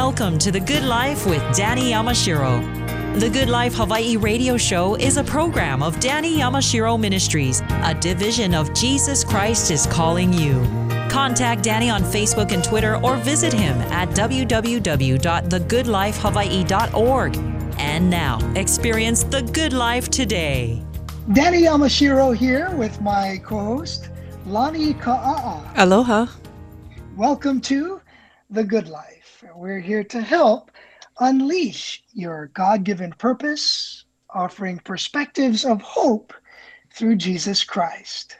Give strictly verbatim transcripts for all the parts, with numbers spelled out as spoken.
Welcome to The Good Life with Danny Yamashiro. The Good Life Hawaii radio show is a program of Danny Yamashiro Ministries, a division of Jesus Christ is Calling You. Contact Danny on Facebook and Twitter or visit him at w w w dot the good life hawaii dot org. And now, experience the good life today. Danny Yamashiro here with my co-host, Lani Ka'a'a. Aloha. Welcome to The Good Life. We're here to help unleash your God-given purpose, offering perspectives of hope through Jesus Christ.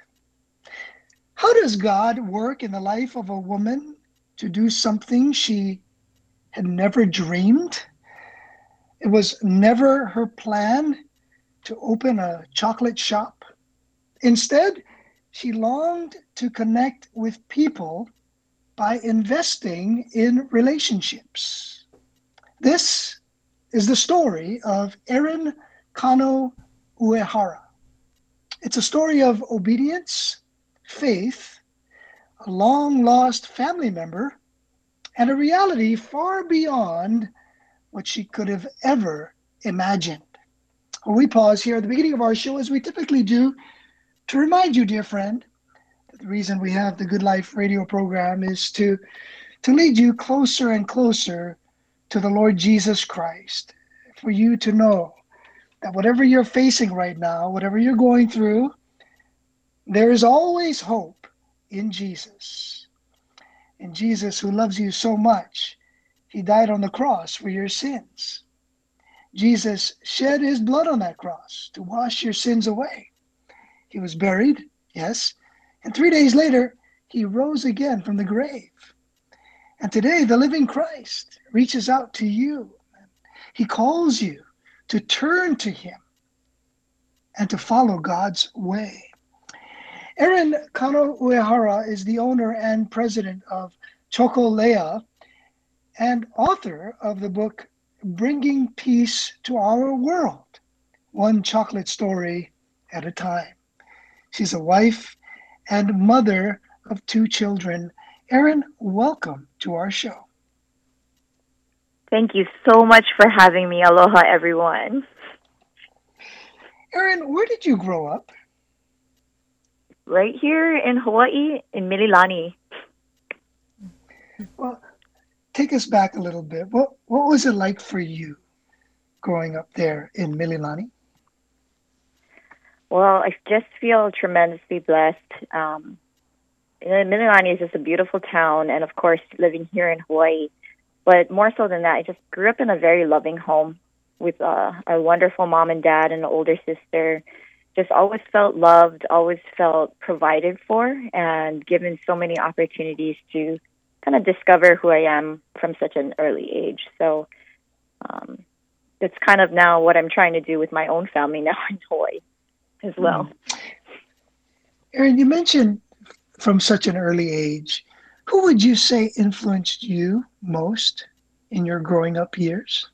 How does God work in the life of a woman to do something she had never dreamed? It was never her plan to open a chocolate shop. Instead, she longed to connect with people by investing in relationships. This is the story of Erin Kano Uehara. It's a story of obedience, faith, a long-lost family member, and a reality far beyond what she could have ever imagined. We pause here at the beginning of our show, as we typically do, to remind you, dear friend, that the reason we have the Good Life radio program is to, to lead you closer and closer to the Lord Jesus Christ, for you to know that whatever you're facing right now, whatever you're going through, there is always hope in Jesus. In Jesus, who loves you so much, he died on the cross for your sins. Jesus shed his blood on that cross to wash your sins away. He was buried, yes, and three days later, he rose again from the grave. And today, the living Christ reaches out to you. He calls you to turn to him and to follow God's way. Erin Kano Uehara is the owner and president of Chocolea and author of the book Bringing Peace to Our World, One Chocolate Story at a Time. She's a wife and mother of two children. Erin, welcome to our show. Thank you so much for having me. Aloha, everyone. Erin, where did you grow up? Right here in Hawaii, in Mililani. Well, take us back a little bit. What what was it like for you growing up there in Mililani? Well, I just feel tremendously blessed. Um, Mililani is just a beautiful town, and of course, living here in Hawaii. But more so than that, I just grew up in a very loving home with uh, a wonderful mom and dad and an older sister. Just always felt loved, always felt provided for, and given so many opportunities to kind of discover who I am from such an early age. So um, it's kind of now what I'm trying to do with my own family now in Hawaii as well. Mm. Erin, you mentioned from such an early age. Who would you say influenced you most in your growing up years?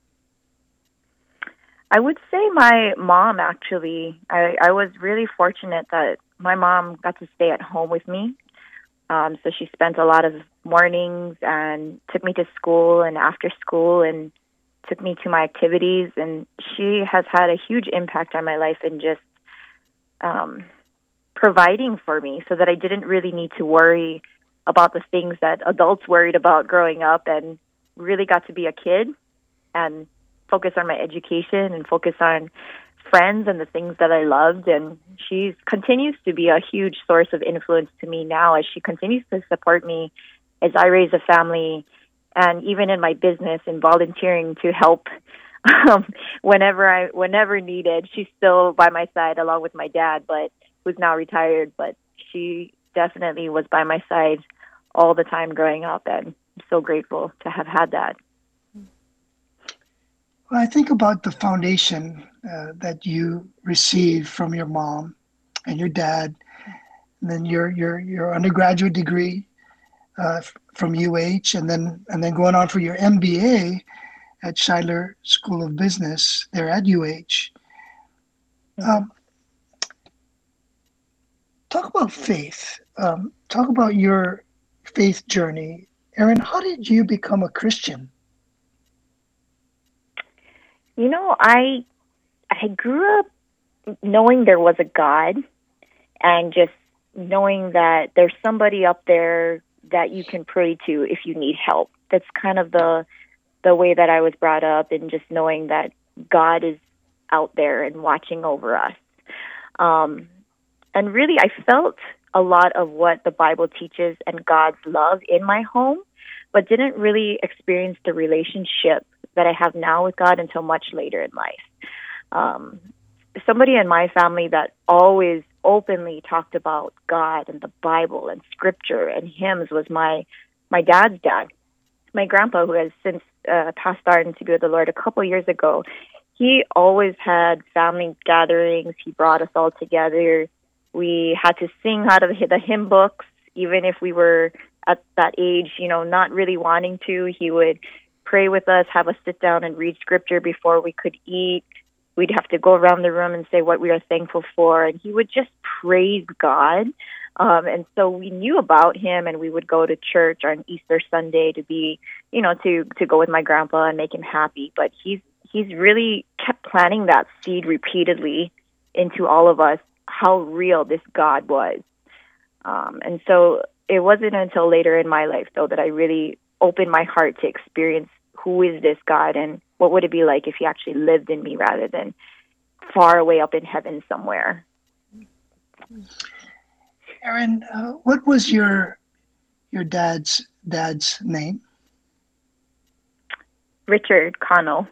I would say my mom, actually. I, I was really fortunate that my mom got to stay at home with me. Um, so she spent a lot of mornings and took me to school and after school and took me to my activities. And she has had a huge impact on my life in just um, providing for me so that I didn't really need to worry about the things that adults worried about growing up, and really got to be a kid and focus on my education and focus on friends and the things that I loved. And she continues to be a huge source of influence to me now as she continues to support me as I raise a family, and even in my business and volunteering to help um, whenever I whenever needed. She's still by my side along with my dad, but who's now retired. But she definitely was by my side all the time growing up, and I'm so grateful to have had that. Well, I think about the foundation uh, that you received from your mom and your dad, and then your your your undergraduate degree uh, from U H, and then and then going on for your M B A at Schuyler School of Business there at U H. Mm-hmm. Um, talk about faith. Um, talk about your faith journey. Erin, how did you become a Christian You know, I I grew up knowing there was a God and just knowing that there's somebody up there that you can pray to if you need help. That's kind of the the way that I was brought up, and just knowing that God is out there and watching over us. Um, and really, I felt a lot of what the Bible teaches and God's love in my home, but didn't really experience the relationship that I have now with God until much later in life. Um, somebody in my family that always openly talked about God and the Bible and Scripture and hymns was my my dad's dad. My grandpa, who has since uh, passed on to be with the Lord a couple years ago. He always had family gatherings. He brought us all together. We had to sing out of the hymn books, even if we were at that age, you know, not really wanting to. He would pray with us, have us sit down and read Scripture before we could eat. We'd have to go around the room and say what we are thankful for, and he would just praise God. Um, and so we knew about him, and we would go to church on Easter Sunday to be, you know, to, to go with my grandpa and make him happy. But he's he's really kept planting that seed repeatedly into all of us, how real this God was. Um, and so it wasn't until later in my life, though, that I really opened my heart to experience who is this God and what would it be like if he actually lived in me rather than far away up in heaven somewhere. Erin, uh, what was your your dad's dad's name? Richard Connell.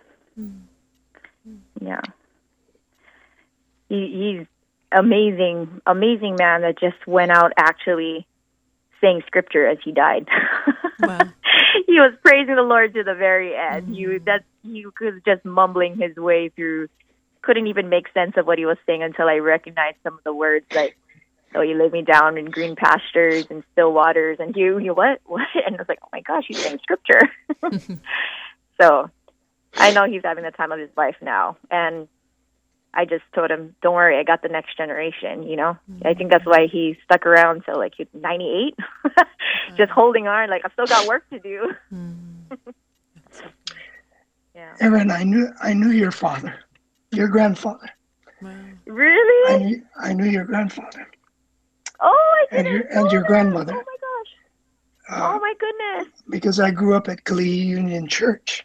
Yeah. He, he's amazing, amazing man that just went out actually saying Scripture as he died. Wow. He was praising the Lord to the very end. Mm-hmm. He, that, he was just mumbling his way through, couldn't even make sense of what he was saying until I recognized some of the words, like, "Oh, you laid me down in green pastures and still waters," and you, you what, what? And I was like, oh my gosh, he's saying Scripture. So I know he's having the time of his life now, and I just told him, don't worry, I got the next generation, you know? Mm-hmm. I think that's why he stuck around till like he's ninety-eight, just holding on, like, I've still got work to do. Mm-hmm. Yeah. Erin, I knew I knew your father, your grandfather. Wow. Really? I knew, I knew your grandfather. Oh, I and didn't your know and your that. grandmother. Oh my gosh! Uh, oh my goodness! Because I grew up at Glee Union Church.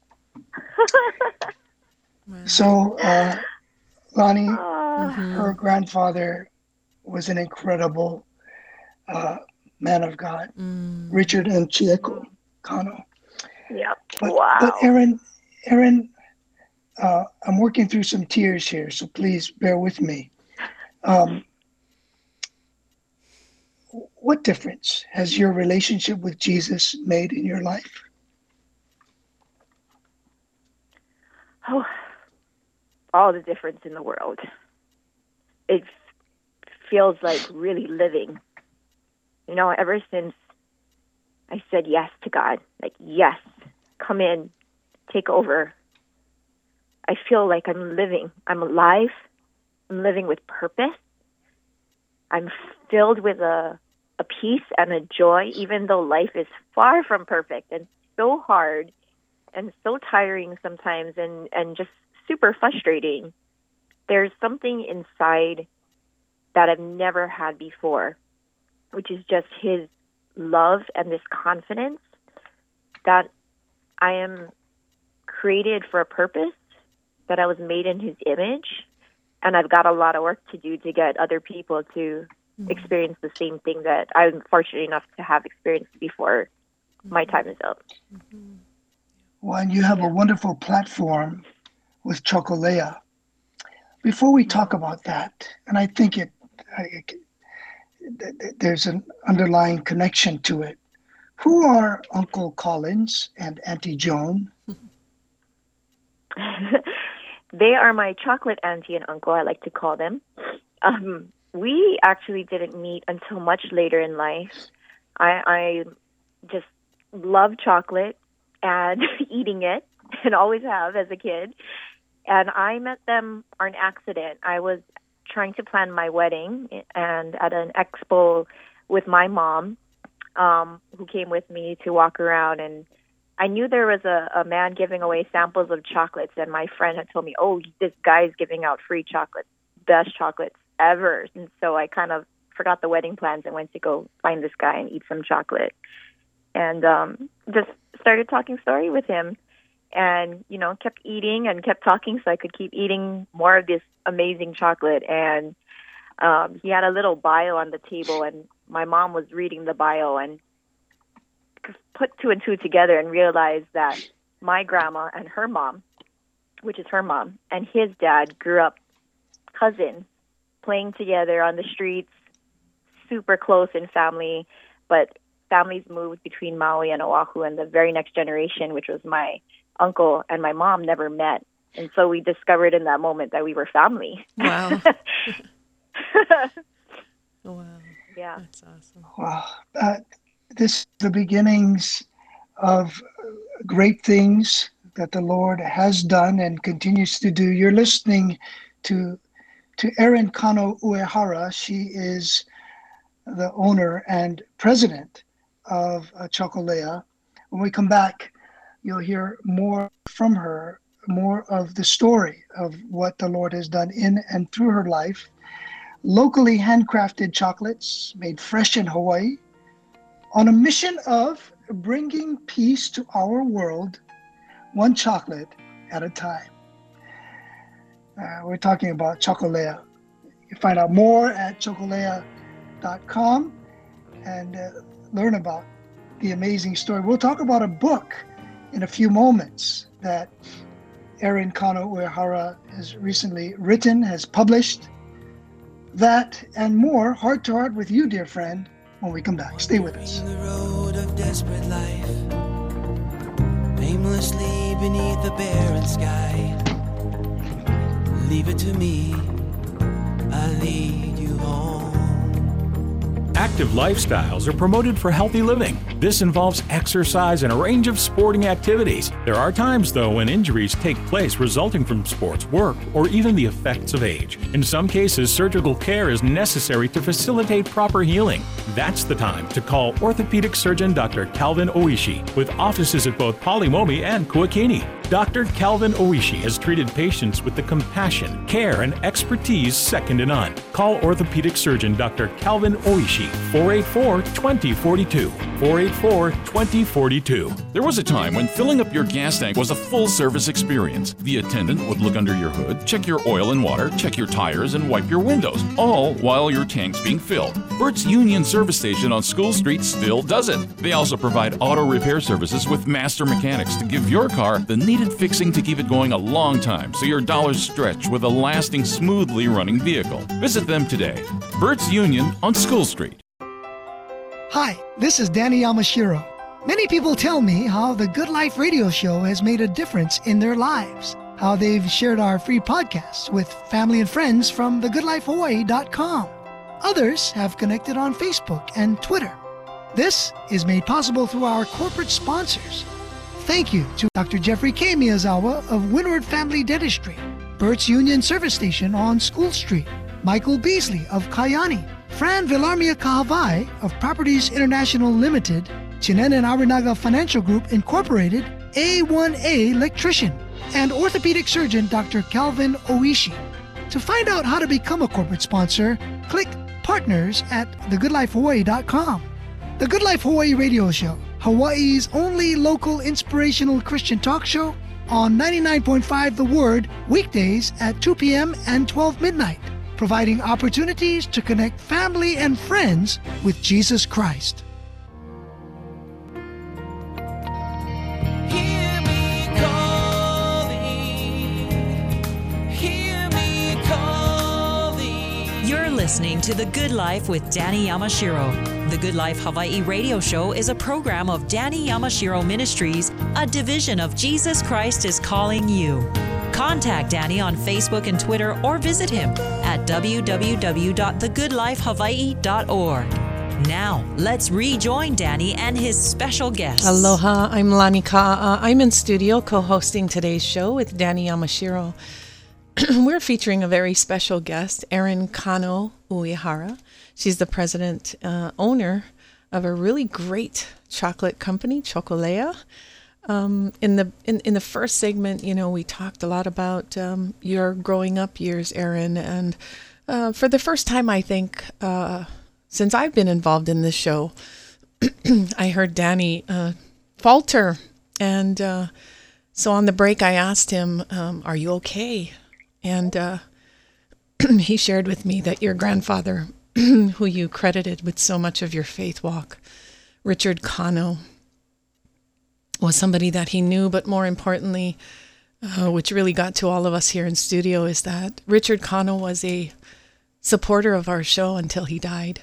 Wow. So, uh, Lonnie, Oh. her grandfather was an incredible uh, man of God, Mm. Richard and Chieko Kano. Yep. But, Wow. but Erin, Erin, uh, I'm working through some tears here, so please bear with me. Um, what difference has your relationship with Jesus made in your life? Oh, all the difference in the world. It f- feels like really living. You know, ever since I said yes to God, like, yes, come in, take over, I feel like I'm living. I'm alive. I'm living with purpose. I'm filled with a, a peace and a joy, even though life is far from perfect and so hard and so tiring sometimes and, and just super frustrating. There's something inside that I've never had before, which is just his love and this confidence that I am created for a purpose, that I was made in his image, and I've got a lot of work to do to get other people to mm-hmm. experience the same thing that I'm fortunate enough to have experienced before mm-hmm. my time is up. Mm-hmm. Well, and you have yeah. a wonderful platform with Chocolea. Before we talk about that, and I think it, I, it, there's an underlying connection to it. Who are Uncle Collins and Auntie Joan? They are my chocolate auntie and uncle, I like to call them. Um, we actually didn't meet until much later in life. I, I just love chocolate and eating it, and always have as a kid. And I met them on accident. I was trying to plan my wedding and at an expo with my mom, um, who came with me to walk around. And I knew there was a, a man giving away samples of chocolates, and my friend had told me, oh, this guy's giving out free chocolates, best chocolates ever. And so I kind of forgot the wedding plans and went to go find this guy and eat some chocolate. And um, just started talking story with him, and, you know, kept eating and kept talking so I could keep eating more of this amazing chocolate. And um, he had a little bio on the table, and my mom was reading the bio and put two and two together and realized that my grandma and her mom, which is her mom, and his dad grew up cousins, playing together on the streets, super close in family, but families moved between Maui and Oahu, and the very next generation, which was my uncle and my mom, never met. And so we discovered in that moment that we were family. Wow. Wow. Yeah. That's awesome. Wow. Uh, this is the beginnings of great things that the Lord has done and continues to do. You're listening to to Erin Kano Uehara. She is the owner and president of uh, Chocolea. When we come back, you'll hear more from her, more of the story of what the Lord has done in and through her life. Locally handcrafted chocolates made fresh in Hawaii, on a mission of bringing peace to our world, one chocolate at a time. Uh, we're talking about Chocolea. You can find out more at chocolea dot com and uh, learn about the amazing story. We'll talk about a book in a few moments that Erin Kano Uehara has recently written, has published. That and more, heart to heart with you, dear friend, when we come back. Stay with us. The road of desperate life, aimlessly beneath the barren sky. Leave it to me, I lead you home. Active lifestyles are promoted for healthy living. This involves exercise and a range of sporting activities. There are times, though, when injuries take place resulting from sports, work, or even the effects of age. In some cases, surgical care is necessary to facilitate proper healing. That's the time to call orthopedic surgeon Doctor Calvin Oishi, with offices at both Palimomi and Kuakini. Doctor Calvin Oishi has treated patients with the compassion, care, and expertise second to none. Call orthopedic surgeon Doctor Calvin Oishi, four eight four, two zero four two, four eight four, two zero four two. There was a time when filling up your gas tank was a full-service experience. The attendant would look under your hood, check your oil and water, check your tires, and wipe your windows, all while your tank's being filled. Burt's Union Service Station on School Street still does it. They also provide auto repair services with master mechanics to give your car the needed fixing to keep it going a long time so your dollars stretch with a lasting, smoothly running vehicle. Visit them today. Burt's Union on School Street. Hi, this is Danny Yamashiro. Many people tell me how the Good Life radio show has made a difference in their lives, how they've shared our free podcasts with family and friends from the good life hawaii dot com. Others have connected on Facebook and Twitter. This is made possible through our corporate sponsors. Thank you to Doctor Jeffrey K. Miyazawa of Windward Family Dentistry, Burt's Union Service Station on School Street, Michael Beasley of Kayani, Fran Villarmia Kahavai of Properties International Limited, Chinen and Arinaga Financial Group Incorporated, A one A Electrician, and orthopedic surgeon Doctor Calvin Oishi. To find out how to become a corporate sponsor, click Partners at the good life hawaii dot com. The Good Life Hawaii radio show, Hawaii's only local inspirational Christian talk show, on ninety-nine point five The Word, weekdays at two p.m. and twelve midnight, providing opportunities to connect family and friends with Jesus Christ. Hear me calling, hear me calling. You're listening to The Good Life with Danny Yamashiro. The Good Life Hawaii radio show is a program of Danny Yamashiro Ministries, a division of Jesus Christ is Calling You. Contact Danny on Facebook and Twitter or visit him at w w w dot the good life hawaii dot org. Now, let's rejoin Danny and his special guests. Aloha, I'm Lani Ka'a. I'm in studio co-hosting today's show with Danny Yamashiro. We're featuring a very special guest, Erin Kano Uehara. She's the president, uh, owner of a really great chocolate company, Chocolea. Um, in the in, in the first segment, you know, we talked a lot about um, your growing up years, Aaron, and uh, for the first time, I think, uh, since I've been involved in this show, I heard Danny uh, falter, and uh, so on the break, I asked him, um, "Are you okay?" And uh, he shared with me that your grandfather, who you credited with so much of your faith walk, Richard Cano, was somebody that he knew, but more importantly, uh, which really got to all of us here in studio, is that Richard Cano was a supporter of our show until he died.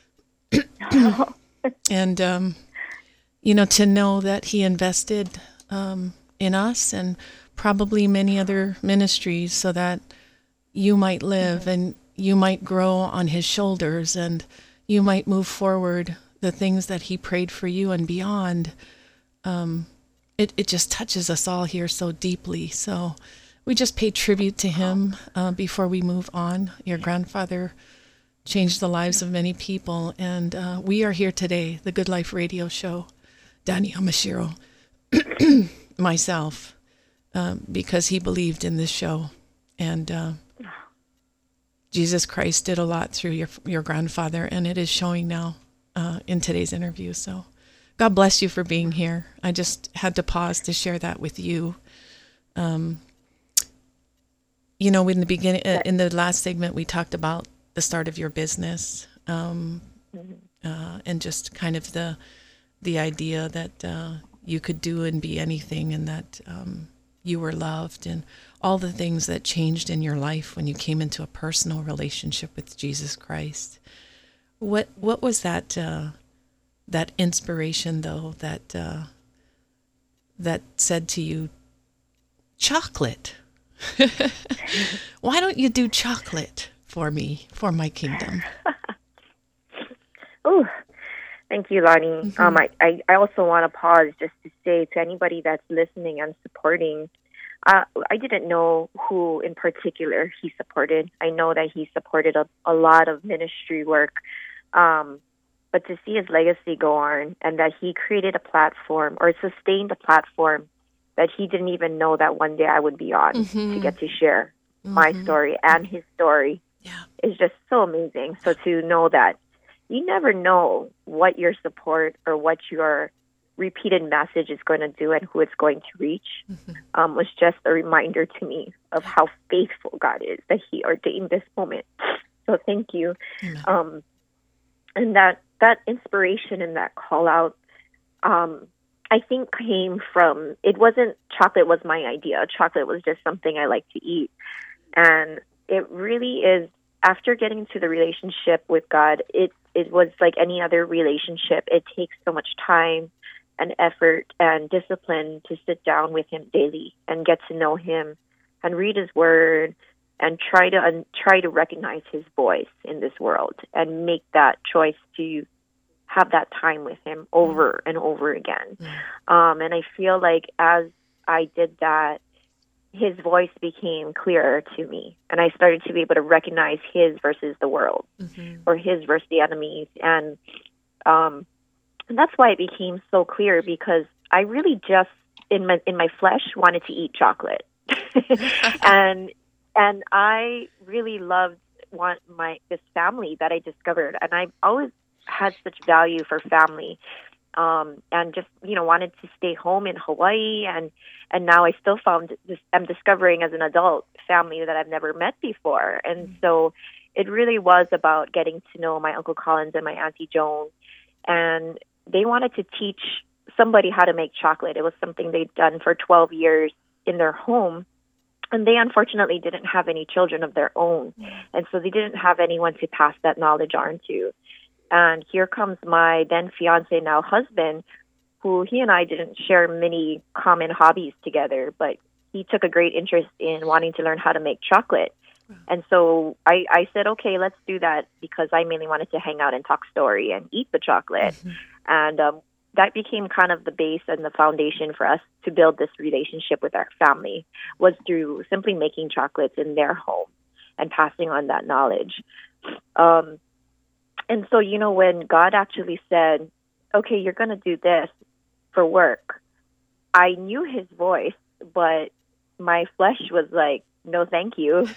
And, um, you know, to know that he invested um, in us and probably many other ministries so that you might live and you might grow on his shoulders and you might move forward the things that he prayed for you and beyond. Um, it, it just touches us all here so deeply. So we just pay tribute to him uh, before we move on. Your grandfather changed the lives of many people. And uh, we are here today, the Good Life Radio Show, Danny Yamashiro, myself, uh, because he believed in this show. And uh, Jesus Christ did a lot through your your grandfather, and it is showing now uh, in today's interview. So God bless you for being here. I just had to pause to share that with you. Um, you know, in the beginning, uh, in the last segment, we talked about the start of your business, um, uh, and just kind of the the idea that uh, you could do and be anything, and that um, you were loved, and all the things that changed in your life when you came into a personal relationship with Jesus Christ. What what was that uh, that inspiration, though, that uh, that said to you, chocolate? Why don't you do chocolate for me, for my kingdom? Oh, thank you, Lonnie. Mm-hmm. Um, I, I, I also want to pause just to say to anybody that's listening and supporting, uh, I didn't know who in particular he supported. I know that he supported a, a lot of ministry work, um, but to see his legacy go on and that he created a platform or sustained a platform that he didn't even know that one day I would be on mm-hmm. to get to share mm-hmm. my story and his story yeah. is just so amazing. So to know that you never know what your support or what your repeated message is going to do and who it's going to reach mm-hmm. um, was just a reminder to me of how faithful God is, that he ordained this moment. So thank you. Mm-hmm. Um, and that, that inspiration and that call out, um, I think came from, it wasn't, chocolate was my idea. Chocolate was just something I like to eat. And it really is, after getting into the relationship with God, it it was like any other relationship. It takes so much time and effort and discipline to sit down with him daily and get to know him and read his word and try to un, try to recognize his voice in this world and make that choice to have that time with him over and over again. Mm. Um, and I feel like as I did that, his voice became clearer to me. And I started to be able to recognize his versus the world mm-hmm. or his versus the enemies. And, um, and that's why it became so clear, because I really just in my, in my flesh wanted to eat chocolate. and, and I really loved want my, this family that I discovered. And I've always had such value for family, um, and just, you know, wanted to stay home in Hawaii. And, and now I still found this, I'm discovering as an adult family that I've never met before. And mm-hmm. so it really was about getting to know my Uncle Collins and my Auntie Joan. And they wanted to teach somebody how to make chocolate. It was something they'd done for twelve years in their home. And they unfortunately didn't have any children of their own. Mm-hmm. And so they didn't have anyone to pass that knowledge on to. And here comes my then fiance, now husband, who he and I didn't share many common hobbies together, but he took a great interest in wanting to learn how to make chocolate. Wow. And so I, I said, okay, let's do that, because I mainly wanted to hang out and talk story and eat the chocolate. Mm-hmm. And um, that became kind of the base and the foundation for us to build this relationship with our family, was through simply making chocolates in their home and passing on that knowledge. Um, And so, you know, when God actually said, okay, you're going to do this for work, I knew his voice, but my flesh was like, no, thank you.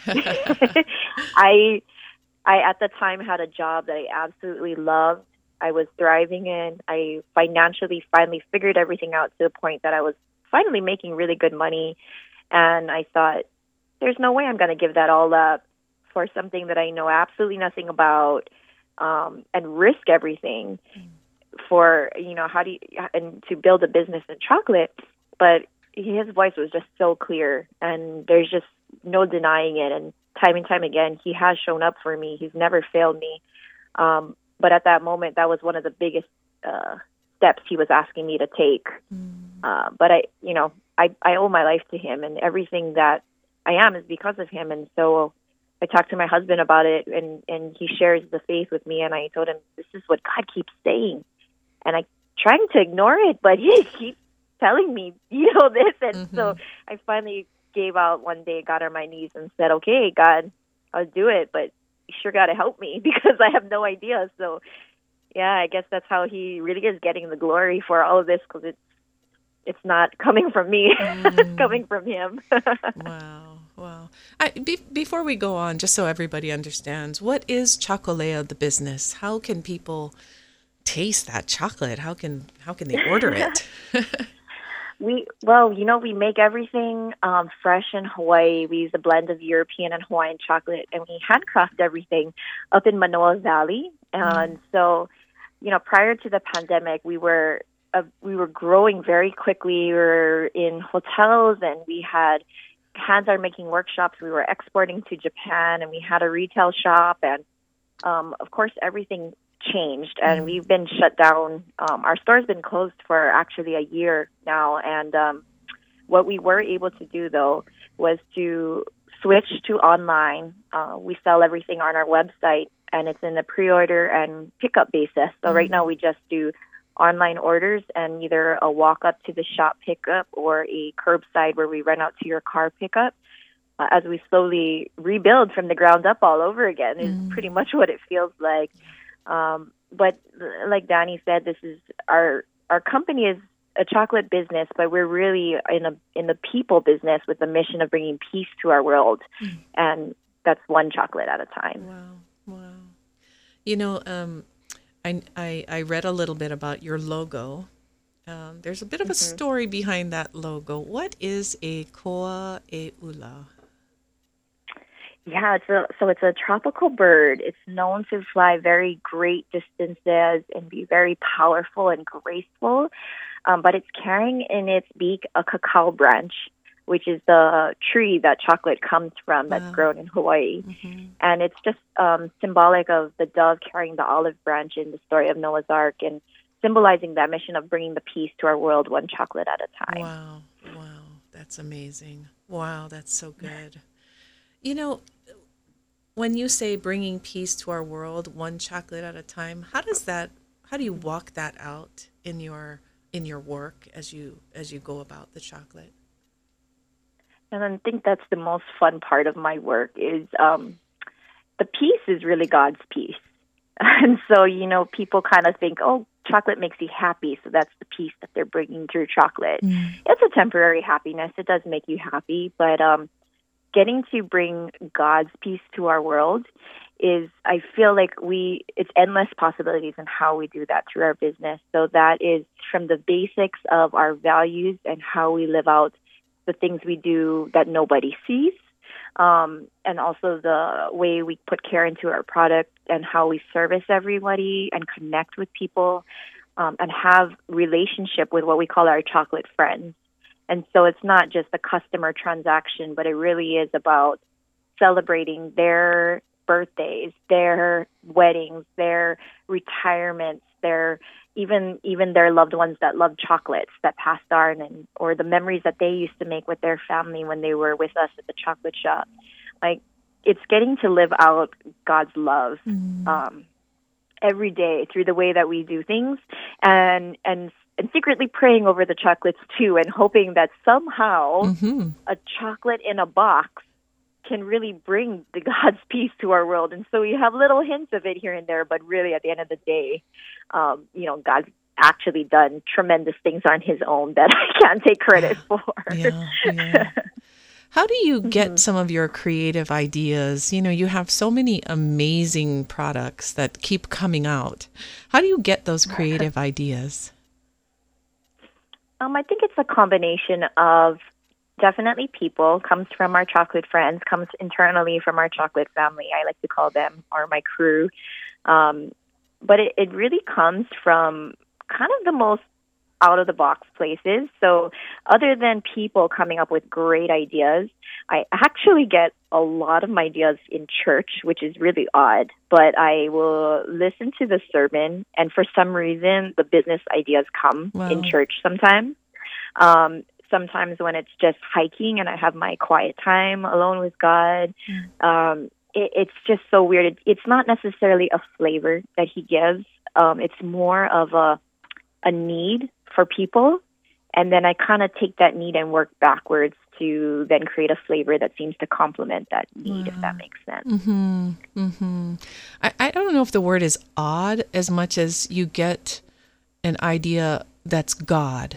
I, I at the time had a job that I absolutely loved. I was thriving in. I financially finally figured everything out to the point that I was finally making really good money. And I thought, there's no way I'm going to give that all up for something that I know absolutely nothing about, um, and risk everything for, you know, how do you, and to build a business in chocolate. But his voice was just so clear, and there's just no denying it. And time and time again, he has shown up for me. He's never failed me. Um, but at that moment, that was one of the biggest uh, steps he was asking me to take. Mm. Uh, but I, you know, I, I owe my life to him, and everything that I am is because of him. And so I talked to my husband about it, and, and he shares the faith with me. And I told him, this is what God keeps saying. And I'm trying to ignore it, but he keeps telling me, you know, this. And mm-hmm. so I finally gave out one day, got on my knees and said, okay, God, I'll do it, but you sure got to help me because I have no idea. So, yeah, I guess that's how he really is getting the glory for all of this, because it's, it's not coming from me. Mm. It's coming from him. Wow. Wow. I, be, before we go on, just so everybody understands, what is Chocolea, the business? How can people taste that chocolate? How can how can they order it? we well, you know, we make everything um, fresh in Hawaii. We use a blend of European and Hawaiian chocolate, and we handcraft everything up in Manoa Valley. And mm. so, you know, prior to the pandemic, we were uh, we were growing very quickly. We were in hotels, and we had hands-on making workshops. We were exporting to Japan, and we had a retail shop, and um, of course, everything changed, and we've been shut down. Um, our store's been closed for actually a year now, and um, what we were able to do, though, was to switch to online. Uh, we sell everything on our website, and it's in a pre-order and pickup basis. So mm-hmm. right now we just do online orders and either a walk-up to the shop pickup or a curbside where we run out to your car pickup. Uh, as we slowly rebuild from the ground up all over again is mm-hmm. pretty much what it feels like. Um, but like Danny said, this is our our company is a chocolate business, but we're really in a in the people business with the mission of bringing peace to our world, mm. and that's one chocolate at a time. Wow, wow! You know, um, I, I I read a little bit about your logo. Um, there's a bit of a mm-hmm. story behind that logo. What is a koa e ula? Yeah, it's a, so it's a tropical bird. It's known to fly very great distances and be very powerful and graceful, um, but it's carrying in its beak a cacao branch, which is the tree that chocolate comes from that's wow. grown in Hawaii. Mm-hmm. And it's just um, symbolic of the dove carrying the olive branch in the story of Noah's Ark, and symbolizing that mission of bringing the peace to our world one chocolate at a time. Wow, wow, that's amazing. Wow, that's so good. You know, when you say bringing peace to our world one chocolate at a time, how does that, how do you walk that out in your in your work as you as you go about the chocolate? And I think that's the most fun part of my work is um, the peace is really God's peace. And so, you know, people kind of think, oh, chocolate makes you happy, so that's the peace that they're bringing through chocolate. Mm. It's a temporary happiness. It does make you happy, but um, getting to bring God's peace to our world is, I feel like we, it's endless possibilities in how we do that through our business. So that is from the basics of our values and how we live out the things we do that nobody sees. Um, and also the way we put care into our product and how we service everybody and connect with people, um, and have relationship with what we call our chocolate friends. And so it's not just a customer transaction, but it really is about celebrating their birthdays, their weddings, their retirements, their even even their loved ones that love chocolates that passed on, and or the memories that they used to make with their family when they were with us at the chocolate shop. Like, it's getting to live out God's love mm. um, every day through the way that we do things, and and and secretly praying over the chocolates too, and hoping that somehow mm-hmm. a chocolate in a box can really bring the God's peace to our world. And so we have little hints of it here and there, but really at the end of the day, um, you know, God actually done tremendous things on his own that I can't take credit for. Yeah, yeah. How do you get mm-hmm. some of your creative ideas? You know, you have so many amazing products that keep coming out. How do you get those creative ideas? Um, I think it's a combination of definitely people, comes from our chocolate friends, comes internally from our chocolate family. I like to call them, or my crew. Um, but it, it really comes from kind of the most out-of-the-box places. So other than people coming up with great ideas, I actually get a lot of my ideas in church, which is really odd. But I will listen to the sermon, and for some reason, the business ideas come wow. in church sometimes. Um, sometimes when it's just hiking and I have my quiet time alone with God, mm. um, it, it's just so weird. It, it's not necessarily a flavor that he gives. Um, it's more of a a need for people, and then I kind of take that need and work backwards to then create a flavor that seems to complement that need, wow. if that makes sense. Mm-hmm. Mm-hmm. I, I don't know if the word is odd as much as you get an idea that's God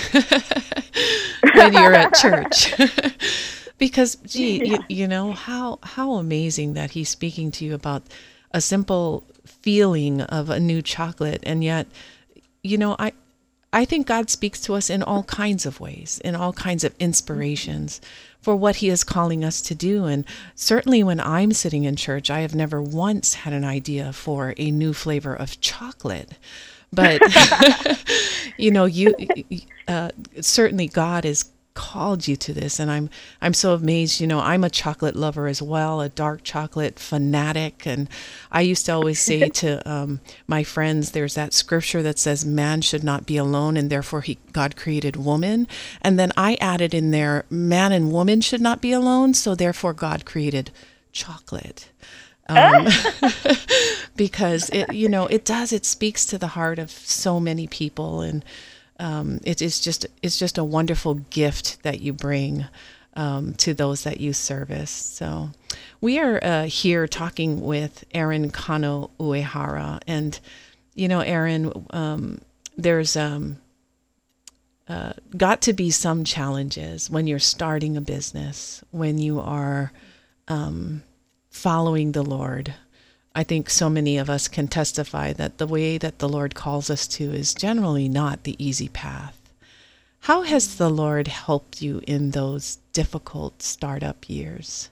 when you're at church. Because, gee, yeah. you, you know, how how amazing that he's speaking to you about a simple feeling of a new chocolate, and yet, you know, I I think God speaks to us in all kinds of ways, in all kinds of inspirations for what he is calling us to do. And certainly when I'm sitting in church, I have never once had an idea for a new flavor of chocolate. But, you know, you uh, certainly God is called you to this, and I'm I'm so amazed. You know, I'm a chocolate lover as well, a dark chocolate fanatic, and I used to always say to um, my friends, there's that scripture that says man should not be alone, and therefore he God created woman, and then I added in there man and woman should not be alone, so therefore God created chocolate. Um, because it, you know, it does, it speaks to the heart of so many people, and Um, it is just it's just a wonderful gift that you bring um, to those that you service. So we are uh, here talking with Erin Kano Uehara, and you know, Erin, um, there's um, uh, got to be some challenges when you're starting a business, when you are um, following the Lord. I think so many of us can testify that the way that the Lord calls us to is generally not the easy path. How has the Lord helped you in those difficult startup years?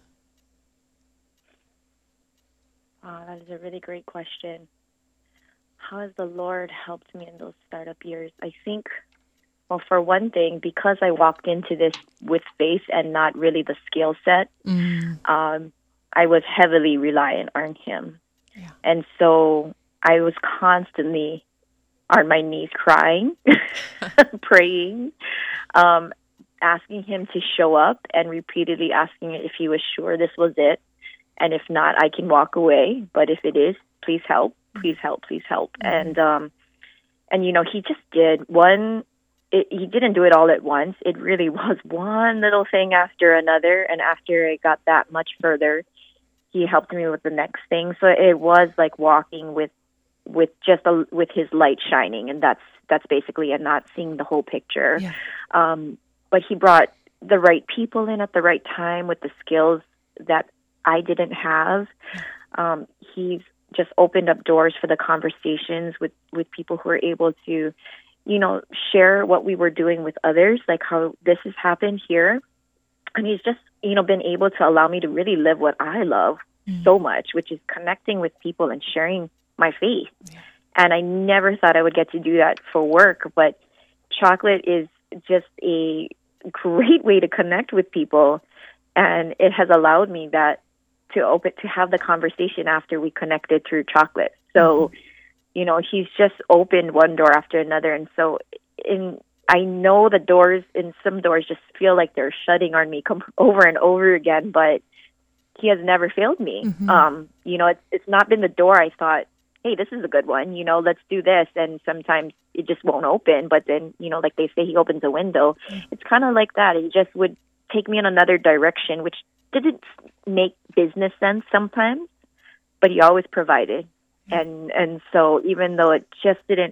Oh, that is a really great question. How has the Lord helped me in those startup years? I think, well, for one thing, because I walked into this with faith and not really the skill set, mm. um, I was heavily reliant on him. Yeah. And so I was constantly on my knees crying, praying, um, asking him to show up, and repeatedly asking if he was sure this was it. And if not, I can walk away. But if it is, please help, please help, please help. Mm-hmm. And, um, and, you know, he just did one, it, he didn't do it all at once. It really was one little thing after another. And after I got that much further, he helped me with the next thing. So it was like walking with, with just a, with his light shining, and that's that's basically it. Not seeing the whole picture. Yeah. Um, but he brought the right people in at the right time with the skills that I didn't have. Um, he's just opened up doors for the conversations with with people who are able to, you know, share what we were doing with others, like how this has happened here. And he's just, you know, been able to allow me to really live what I love mm. so much, which is connecting with people and sharing my faith. Yeah. And I never thought I would get to do that for work, but chocolate is just a great way to connect with people. And it has allowed me that to open, to have the conversation after we connected through chocolate. So, mm-hmm. you know, he's just opened one door after another. And so in, I know the doors, in some doors just feel like they're shutting on me come over and over again, but he has never failed me. Mm-hmm. Um, you know, it's, it's not been the door I thought, hey, this is a good one, you know, let's do this. And sometimes it just won't open, but then, you know, like they say, he opens a window. Mm-hmm. It's kind of like that. He just would take me in another direction, which didn't make business sense sometimes, but he always provided. Mm-hmm. And, and so even though it just didn't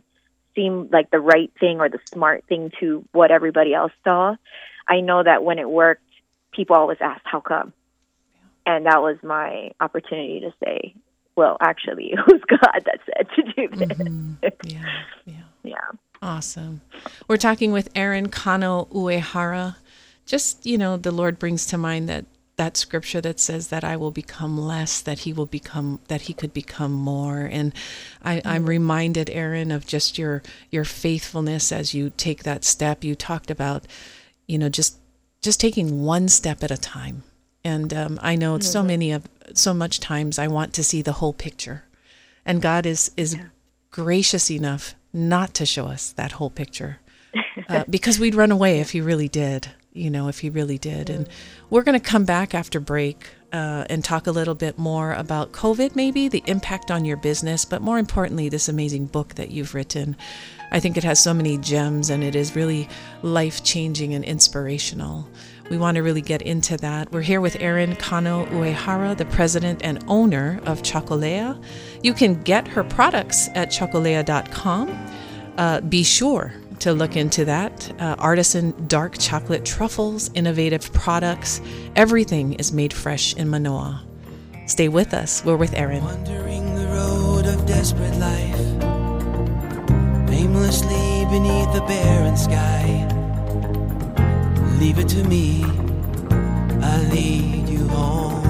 seem like the right thing or the smart thing to what everybody else saw, I know that when it worked, people always asked, how come? And that was my opportunity to say, well, actually, it was God that said to do this. Mm-hmm. Yeah, yeah. Yeah. Awesome. We're talking with Erin Kano Uehara. Just, you know, the Lord brings to mind that that scripture that says that I will become less, that he will become, that he could become more. And I, I'm reminded, Erin, of just your, your faithfulness as you take that step. You talked about, you know, just, just taking one step at a time. And um, I know so many of, so much times I want to see the whole picture. And God is, is yeah. gracious enough not to show us that whole picture uh, because we'd run away if he really did, you know, if he really did. And we're going to come back after break uh, and talk a little bit more about COVID, maybe the impact on your business, but more importantly, this amazing book that you've written. I think it has so many gems and it is really life-changing and inspirational. We want to really get into that. We're here with Erin Kano Uehara, the president and owner of Chocolea. You can get her products at chocolea dot com. Uh, be sure to look into that. Uh, artisan dark chocolate truffles, innovative products. Everything is made fresh in Manoa. Stay with us. We're with Erin. Wandering the road of desperate life, aimlessly beneath the barren sky. Leave it to me, I'll lead you home.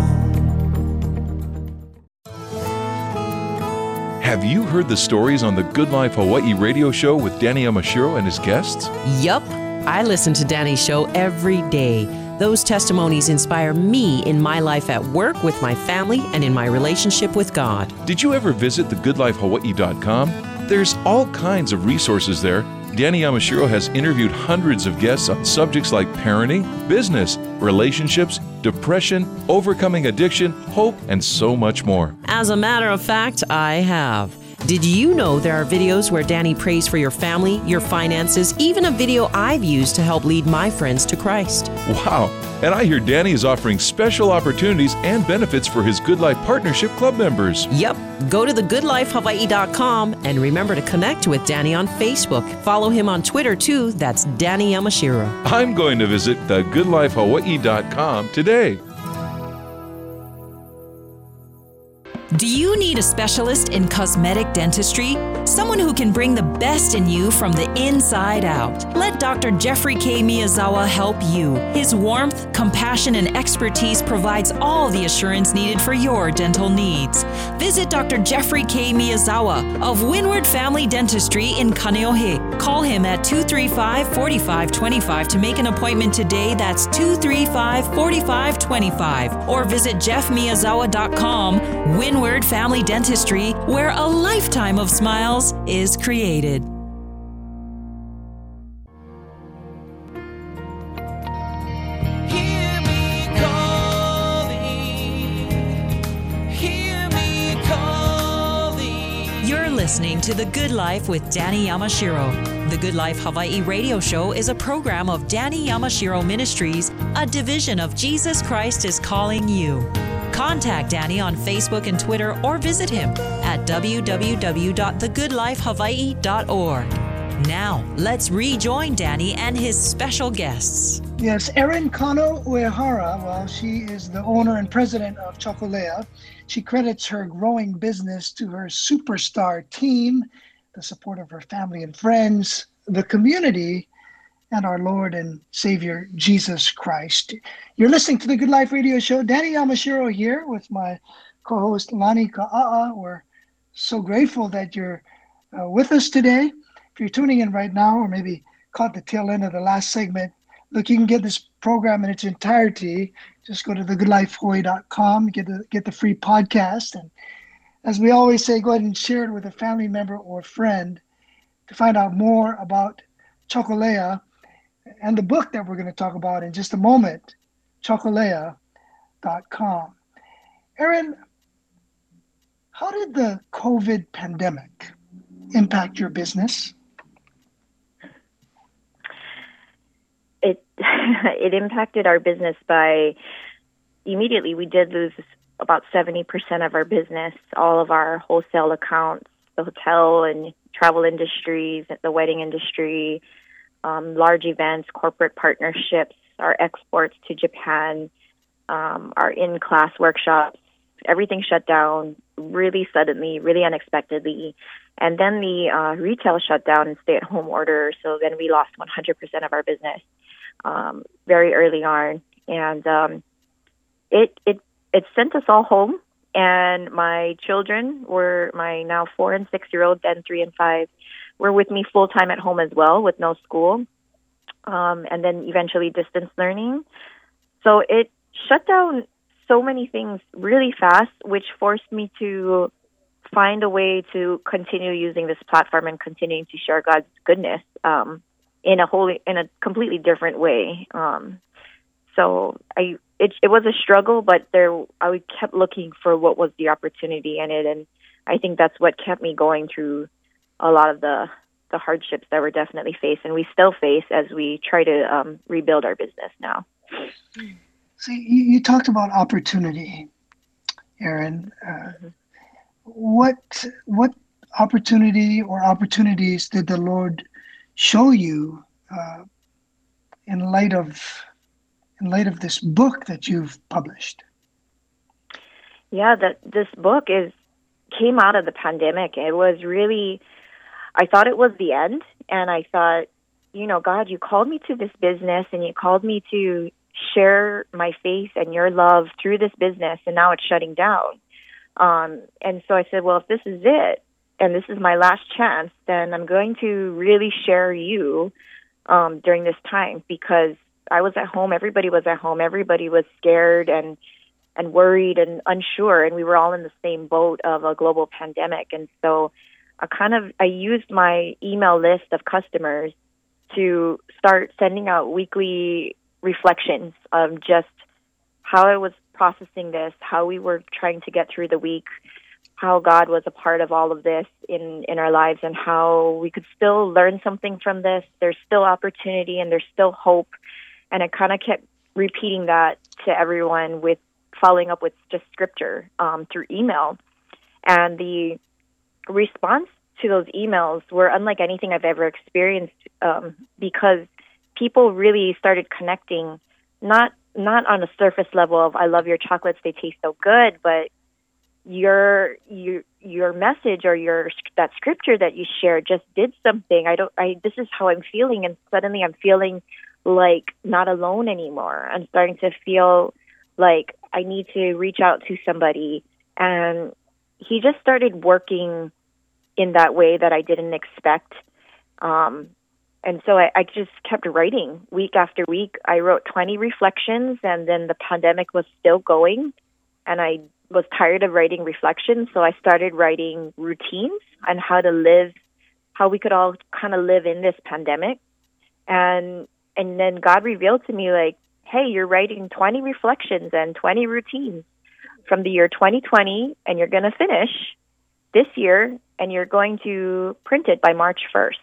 Have you heard the stories on the Good Life Hawaii radio show with Danny Yamashiro and his guests? Yup, I listen to Danny's show every day. Those testimonies inspire me in my life at work, with my family, and in my relationship with God. Did you ever visit the good life hawaii dot com? There's all kinds of resources there. Danny Yamashiro has interviewed hundreds of guests on subjects like parenting, business, relationships, depression, overcoming addiction, hope, and so much more. As a matter of fact, I have. Did you know there are videos where Danny prays for your family, your finances, even a video I've used to help lead my friends to Christ? Wow. And I hear Danny is offering special opportunities and benefits for his Good Life Partnership Club members. Yep. Go to the good life hawaii dot com and remember to connect with Danny on Facebook. Follow him on Twitter too. That's Danny Yamashiro. I'm going to visit the good life hawaii dot com today. Do you need a specialist in cosmetic dentistry? Someone who can bring the best in you from the inside out. Let Doctor Jeffrey K. Miyazawa help you. His warmth, compassion, and expertise provides all the assurance needed for your dental needs. Visit Doctor Jeffrey K. Miyazawa of Windward Family Dentistry in Kaneohe. Call him at two three five, four five two five to make an appointment today. That's two three five, four five two five. Or visit jeff miyazawa dot com. Windward Family Dentistry, where a lifetime of smiles is created. Hear me calling, hear me calling. You're listening to The Good Life with Danny Yamashiro. The Good Life Hawaii radio show is a program of Danny Yamashiro Ministries, a division of Jesus Christ is Calling You. Contact Danny on Facebook and Twitter or visit him at w w w dot the good life hawaii dot org. Now, let's rejoin Danny and his special guests. Yes, Erin Kano Uehara, well, she is the owner and president of Chocolea. She credits her growing business to her superstar team, the support of her family and friends, the community, and our Lord and Savior, Jesus Christ. You're listening to the Good Life Radio Show. Danny Yamashiro here with my co-host, Lani Ka'a'a. We're so grateful that you're uh, with us today. If you're tuning in right now, or maybe caught the tail end of the last segment, look, you can get this program in its entirety. Just go to the good life hawaii dot com, get the, get the free podcast. And as we always say, go ahead and share it with a family member or friend to find out more about Chocolea and the book that we're going to talk about in just a moment, chocolea dot com. Erin, how did the COVID pandemic impact your business? It it impacted our business by immediately. We did lose about seventy percent of our business, all of our wholesale accounts, the hotel and travel industries, the wedding industry, um, large events, corporate partnerships, our exports to Japan, um, our in-class workshops. Everything shut down really suddenly, really unexpectedly. And then the uh, retail shut down and stay-at-home order. So then we lost one hundred percent of our business um, very early on. And um, it, it, it sent us all home. And my children were, my now four and six-year-old, then three and five, were with me full-time at home as well with no school. Um, and then eventually distance learning. So it shut down so many things really fast, which forced me to find a way to continue using this platform and continuing to share God's goodness um, in a wholly, in a completely different way. Um, so I, it, it was a struggle, but there, I kept looking for what was the opportunity in it, and I think that's what kept me going through a lot of the the hardships that we're definitely faced, and we still face as we try to um, rebuild our business now. See, you, you talked about opportunity, Erin. Uh, mm-hmm. What what opportunity or opportunities did the Lord show you uh, in light of in light of this book that you've published? Yeah, that this book is came out of the pandemic. It was really, I thought it was the end, and I thought, you know, God, you called me to this business, and you called me to share my faith and your love through this business, and now it's shutting down. Um, and so I said, well, if this is it, and this is my last chance, then I'm going to really share you um, during this time, because I was at home, everybody was at home, everybody was scared and and worried and unsure, and we were all in the same boat of a global pandemic. And so I kind of, I used my email list of customers to start sending out weekly reflections of just how I was processing this, how we were trying to get through the week, how God was a part of all of this in, in our lives, and how we could still learn something from this. There's still opportunity and there's still hope. And I kind of kept repeating that to everyone, with following up with just scripture um, through email. And the response to those emails were unlike anything I've ever experienced, um, because people really started connecting, not not on a surface level of, I love your chocolates, they taste so good, but your your your message or your that scripture that you shared just did something. I don't I this is how I'm feeling, and suddenly I'm feeling like not alone anymore. I'm starting to feel like I need to reach out to somebody. And he just started working in that way that I didn't expect. Um, and so I, I just kept writing week after week. I wrote twenty reflections, and then the pandemic was still going, and I was tired of writing reflections. So I started writing routines on how to live, how we could all kind of live in this pandemic. And And then God revealed to me, like, hey, you're writing twenty reflections and twenty routines from the year twenty twenty, and you're going to finish this year, and you're going to print it by March first.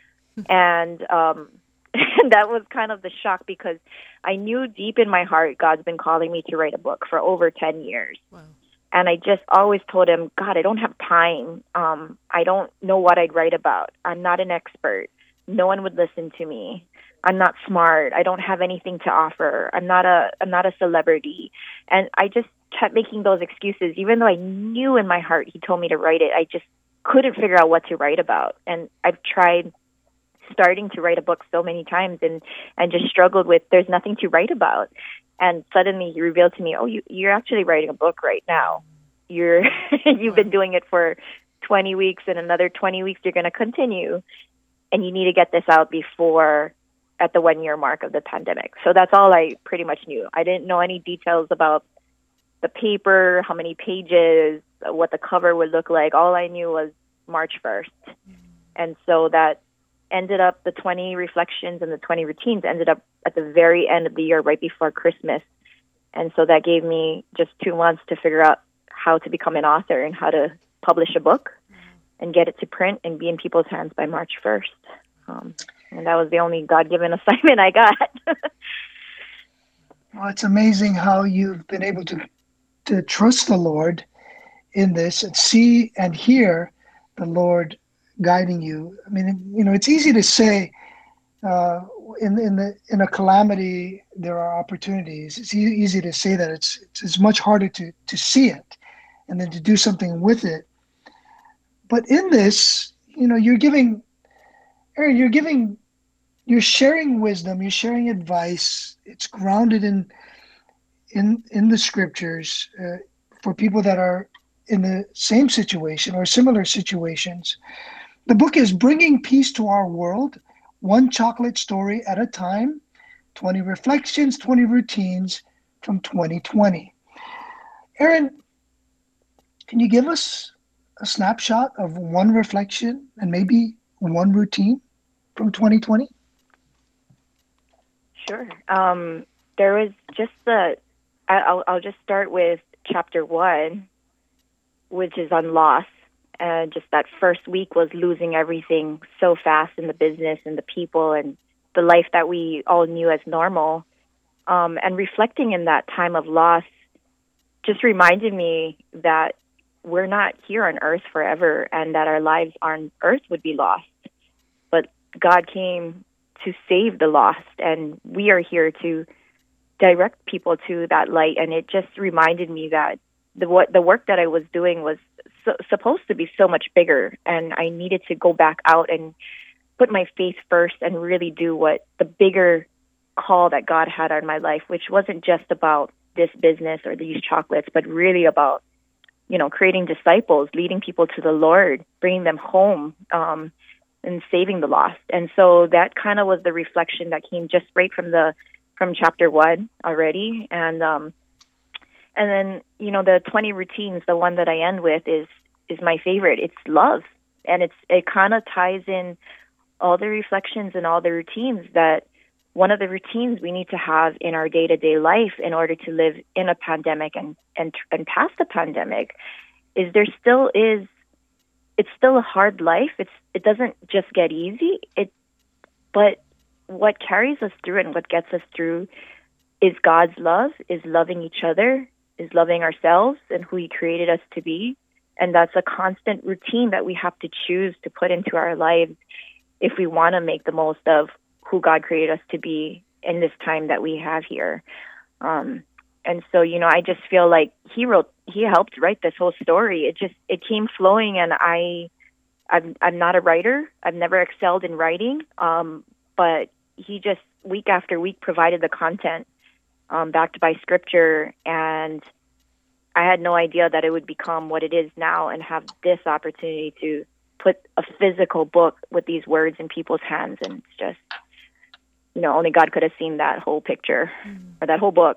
And um, that was kind of the shock, because I knew deep in my heart God's been calling me to write a book for over ten years. Wow. And I just always told him, God, I don't have time. Um, I don't know what I'd write about. I'm not an expert. No one would listen to me. I'm not smart. I don't have anything to offer. I'm not a I'm not a celebrity. And I just kept making those excuses, even though I knew in my heart he told me to write it. I just couldn't figure out what to write about. And I've tried starting to write a book so many times and, and just struggled with, there's nothing to write about. And suddenly he revealed to me, oh, you, you're actually writing a book right now. You're you've been doing it for twenty weeks, and another twenty weeks you're going to continue. And you need to get this out before at the one-year mark of the pandemic. So that's all I pretty much knew. I didn't know any details about the paper, how many pages, what the cover would look like. All I knew was March first. And so that ended up, the twenty reflections and the twenty routines ended up at the very end of the year, right before Christmas. And so that gave me just two months to figure out how to become an author and how to publish a book and get it to print and be in people's hands by March first. Um, and that was the only God-given assignment I got. Well, it's amazing how you've been able to to trust the Lord in this and see and hear the Lord guiding you. I mean, you know, it's easy to say uh, in in the in a calamity there are opportunities. It's e- easy to say that. It's it's much harder to to see it, and then to do something with it. But in this, you know, you're giving, Aaron, you're giving, you're sharing wisdom, you're sharing advice. It's grounded in in in the scriptures uh, for people that are in the same situation or similar situations. The book is Bringing Peace to Our World, One Chocolate Story at a Time, twenty Reflections, twenty Routines from twenty twenty. Aaron, can you give us a snapshot of one reflection and maybe one routine from twenty twenty? Sure. Um, there was just the, I'll, I'll just start with chapter one, which is on loss. And just that first week was losing everything so fast in the business and the people and the life that we all knew as normal. Um, and reflecting in that time of loss just reminded me that we're not here on earth forever and that our lives on earth would be lost. But God came to save the lost, and we are here to direct people to that light. And it just reminded me that the what the work that I was doing was so, supposed to be so much bigger, and I needed to go back out and put my faith first and really do what the bigger call that God had on my life, which wasn't just about this business or these chocolates, but really about, you know, creating disciples, leading people to the Lord, bringing them home, um, and saving the lost. And so that kind of was the reflection that came just right from the from chapter one already. And um, and then, you know, the twenty routines, the one that I end with is is my favorite. It's love, and it's it kind of ties in all the reflections and all the routines that one of the routines we need to have in our day-to-day life in order to live in a pandemic and and and past the pandemic is there still is it's still a hard life. It's it doesn't just get easy. It but what carries us through it and what gets us through is God's love, is loving each other, is loving ourselves and who He created us to be. And that's a constant routine that we have to choose to put into our lives if we want to make the most of who God created us to be in this time that we have here. Um, and so, you know, I just feel like he wrote, he helped write this whole story. It just, it came flowing, and I, I'm, I'm not a writer. I've never excelled in writing. Um, but he just week after week provided the content, um, backed by scripture. And I had no idea that it would become what it is now and have this opportunity to put a physical book with these words in people's hands. And it's just, you know, only God could have seen that whole picture mm. or that whole book.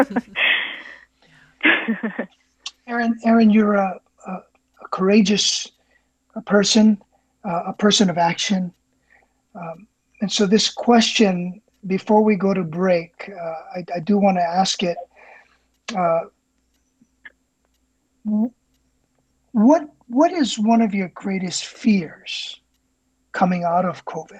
Aaron, Aaron, you're a, a, a courageous a person, uh, a person of action. Um, and so this question, before we go to break, uh, I, I do want to ask it. Uh, what What is one of your greatest fears coming out of COVID?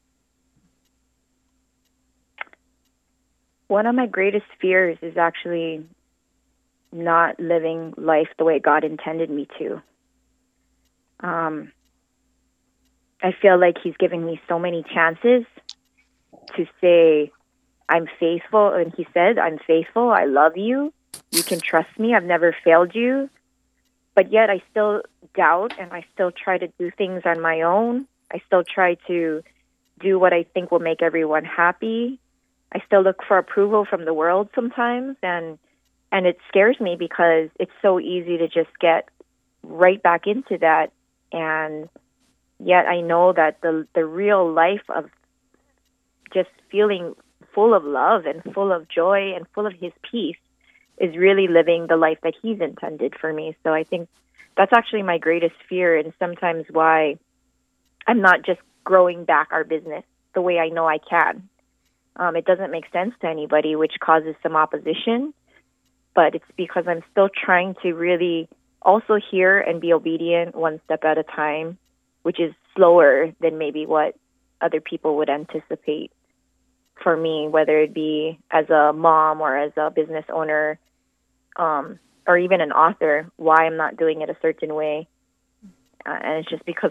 One of my greatest fears is actually not living life the way God intended me to. Um, I feel like He's giving me so many chances to say, I'm faithful. And He said, I'm faithful. I love you. You can trust me. I've never failed you. But yet I still doubt, and I still try to do things on my own. I still try to do what I think will make everyone happy. I still look for approval from the world sometimes, and and it scares me because it's so easy to just get right back into that. And yet I know that the the real life of just feeling full of love and full of joy and full of His peace is really living the life that He's intended for me. So I think that's actually my greatest fear, and sometimes why I'm not just growing back our business the way I know I can. Um, it doesn't make sense to anybody, which causes some opposition, but it's because I'm still trying to really also hear and be obedient one step at a time, which is slower than maybe what other people would anticipate for me, whether it be as a mom or as a business owner, um, or even an author, why I'm not doing it a certain way. Uh, and it's just because I'm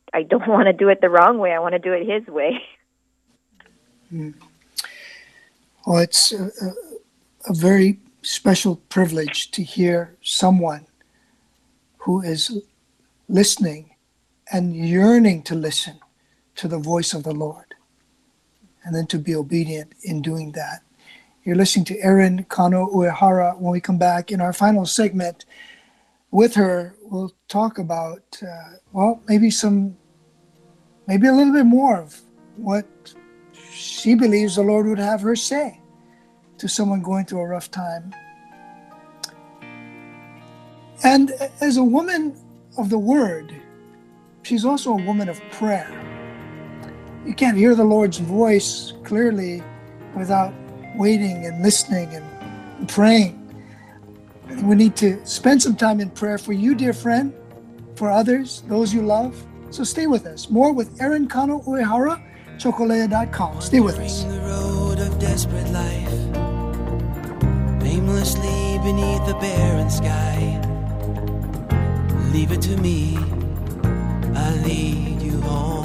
I don't want to do it the wrong way. I want to do it His way. Mm. Well, it's a, a, a very special privilege to hear someone who is listening and yearning to listen to the voice of the Lord, and then to be obedient in doing that. You're listening to Erin Kano Uehara. When we come back in our final segment with her, we'll talk about, uh, well, maybe some, maybe a little bit more of what she believes the Lord would have her say to someone going through a rough time. And as a woman of the Word, she's also a woman of prayer. You can't hear the Lord's voice clearly without waiting and listening and praying. We need to spend some time in prayer for you, dear friend, for others, those you love. So stay with us. More with Erin Kano Uehara, Chokolea dot com. Stay with us. The road of desperate life, aimlessly beneath the barren sky. Leave it to me, I lead you home.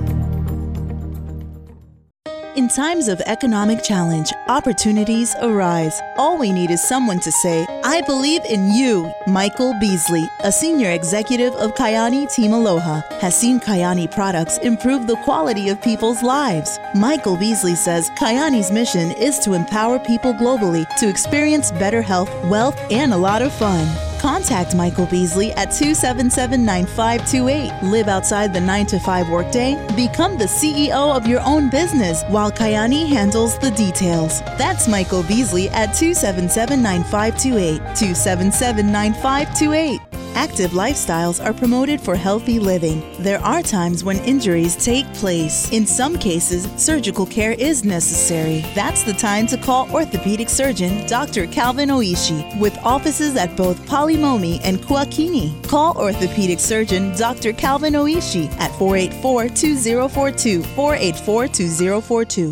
In times of economic challenge, opportunities arise. All we need is someone to say, I believe in you. Michael Beasley, a senior executive of Kayani Team Aloha, has seen Kayani products improve the quality of people's lives. Michael Beasley says Kayani's mission is to empower people globally to experience better health, wealth, and a lot of fun. Contact Michael Beasley at two seven seven, nine five two eight. Live outside the nine to five workday. Become the C E O of your own business while Kayani handles the details. That's Michael Beasley at two seven seven, nine five two eight. two seven seven, nine five two eight. Active lifestyles are promoted for healthy living. There are times when injuries take place. In some cases, surgical care is necessary. That's the time to call orthopedic surgeon Doctor Calvin Oishi, with offices at both Palimomi and Kuakini. Call orthopedic surgeon Doctor Calvin Oishi at four eight four, two zero four two, four eight four, two zero four two.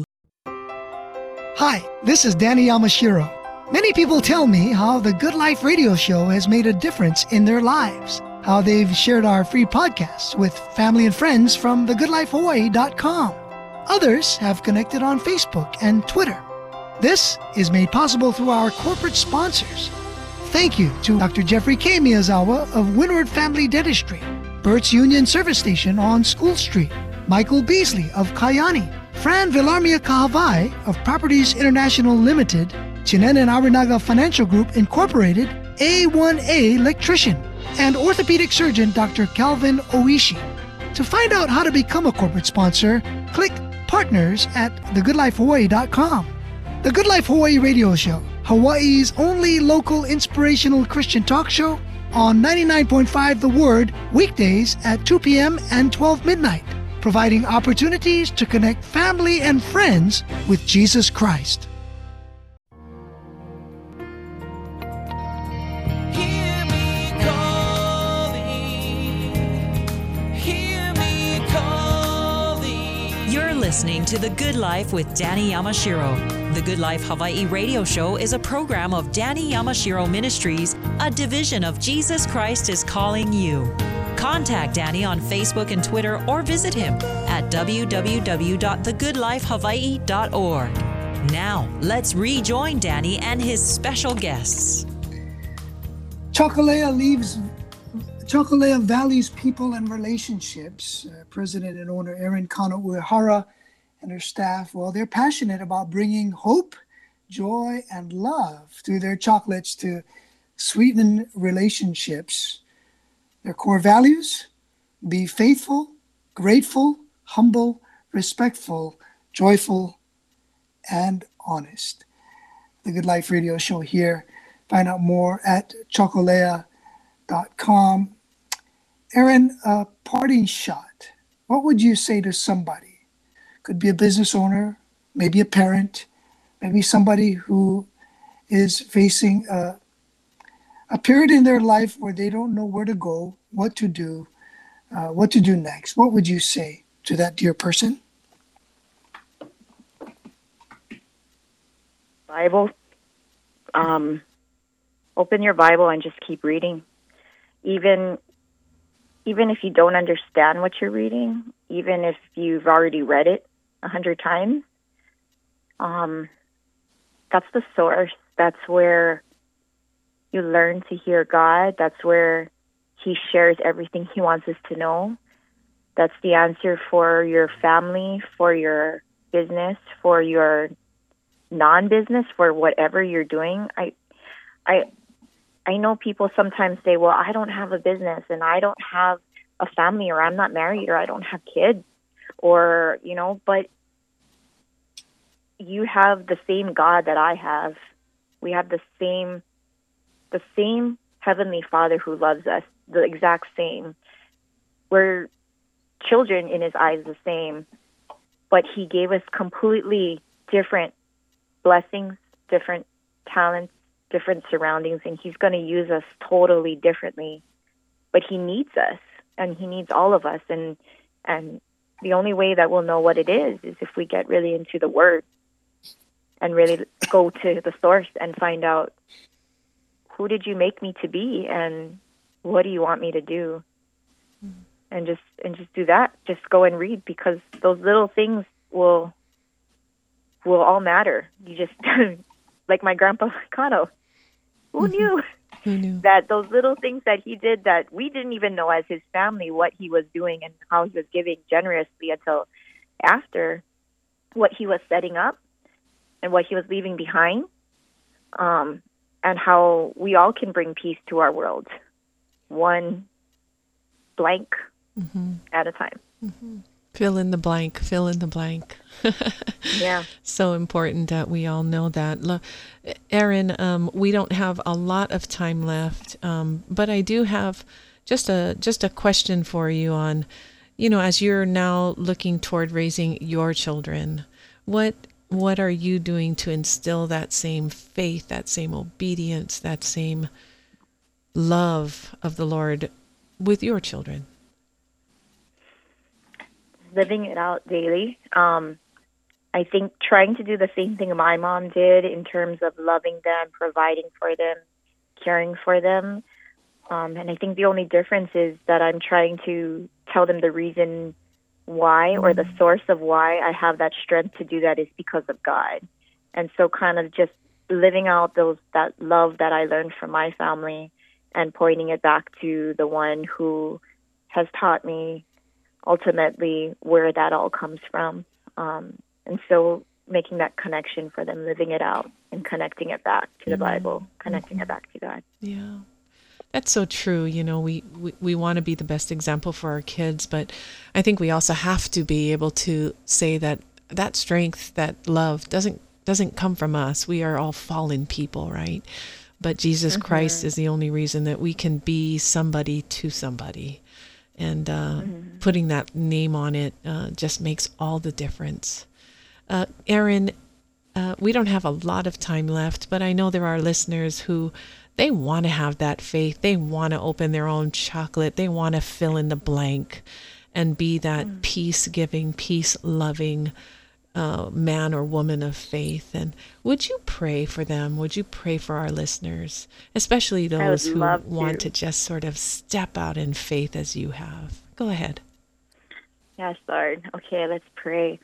Hi, this is Danny Yamashiro. Many people tell me how the Good Life radio show has made a difference in their lives, how they've shared our free podcasts with family and friends from the good life hawaii dot com. Others have connected on Facebook and Twitter. This is made possible through our corporate sponsors. Thank you to Doctor Jeffrey K. Miyazawa of Windward Family Dentistry, Burt's Union Service Station on School Street, Michael Beasley of Kayani, Fran Villarmia Kahavai of Properties International Limited, Chinen and Arinaga Financial Group Incorporated, A one A Electrician, and orthopedic surgeon Doctor Calvin Oishi. To find out how to become a corporate sponsor, click Partners at the good life hawaii dot com. The Good Life Hawaii Radio Show, Hawaii's only local inspirational Christian talk show, on ninety-nine point five The Word, weekdays at two p.m. and twelve midnight, providing opportunities to connect family and friends with Jesus Christ. Listening to The Good Life with Danny Yamashiro. The Good Life Hawaii radio show is a program of Danny Yamashiro Ministries, a division of Jesus Christ is Calling You. Contact Danny on Facebook and Twitter or visit him at w w w dot the good life hawaii dot org. Now, let's rejoin Danny and his special guests. Chokolea leaves Chokolea values people and relationships. Uh, President and owner Erin Kano Uehara and her staff, well, they're passionate about bringing hope, joy, and love through their chocolates to sweeten relationships. Their core values: be faithful, grateful, humble, respectful, joyful, and honest. The Good Life Radio Show here. Find out more at chokolea dot com. Erin, a parting shot. What would you say to somebody? Could be a business owner, maybe a parent, maybe somebody who is facing a, a period in their life where they don't know where to go, what to do, uh, what to do next. What would you say to that dear person? Bible. Um, open your Bible and just keep reading. Even even if you don't understand what you're reading, even if you've already read it a hundred times, um, that's the source. That's where you learn to hear God. That's where He shares everything He wants us to know. That's the answer for your family, for your business, for your non-business, for whatever you're doing. I, I, I know people sometimes say, well, I don't have a business and I don't have a family, or I'm not married, or I don't have kids, or, you know, but you have the same God that I have. We have the same, the same Heavenly Father who loves us, the exact same. We're children in His eyes, the same, but He gave us completely different blessings, different talents, different surroundings, and He's going to use us totally differently. But He needs us, and He needs all of us, and and the only way that we'll know what it is is if we get really into the Word and really go to the source and find out, who did you make me to be, and what do you want me to do? And just and just do that. Just go and read, because those little things will will all matter. You just, like my grandpa Cano, who Mm-hmm. knew Who knew? that those little things that he did that we didn't even know as his family what he was doing and how he was giving generously until after, what he was setting up and what he was leaving behind, um, and how we all can bring peace to our world, one blank Mm-hmm. at a time. Mm-hmm. Fill in the blank, fill in the blank. Yeah. So important that we all know that. Look, Erin, um, we don't have a lot of time left, um, but I do have just a just a question for you on, you know, as you're now looking toward raising your children, what what are you doing to instill that same faith, that same obedience, that same love of the Lord with your children? Living it out daily. Um, I think trying to do the same thing my mom did in terms of loving them, providing for them, caring for them. Um, and I think the only difference is that I'm trying to tell them the reason why, or the source of why I have that strength to do that is because of God. And so kind of just living out those that love that I learned from my family and pointing it back to the one who has taught me ultimately where that all comes from. Um, and so making that connection for them, living it out and connecting it back to the Bible, connecting it back to God. Yeah. That's so true. You know, we, we, we want to be the best example for our kids, but I think we also have to be able to say that that strength, that love doesn't doesn't come from us. We are all fallen people, right? But Jesus mm-hmm. Christ is the only reason that we can be somebody to somebody. And uh, mm-hmm. putting that name on it uh, just makes all the difference. Uh, Erin, uh, we don't have a lot of time left, but I know there are listeners who, they want to have that faith. They want to open their own chocolate. They want to fill in the blank and be that mm. peace-giving, peace-loving uh, man or woman of faith. And would you pray for them? Would you pray for our listeners, especially those who want to. to just sort of step out in faith as you have? Go ahead. Yes, Lord. Okay, let's pray.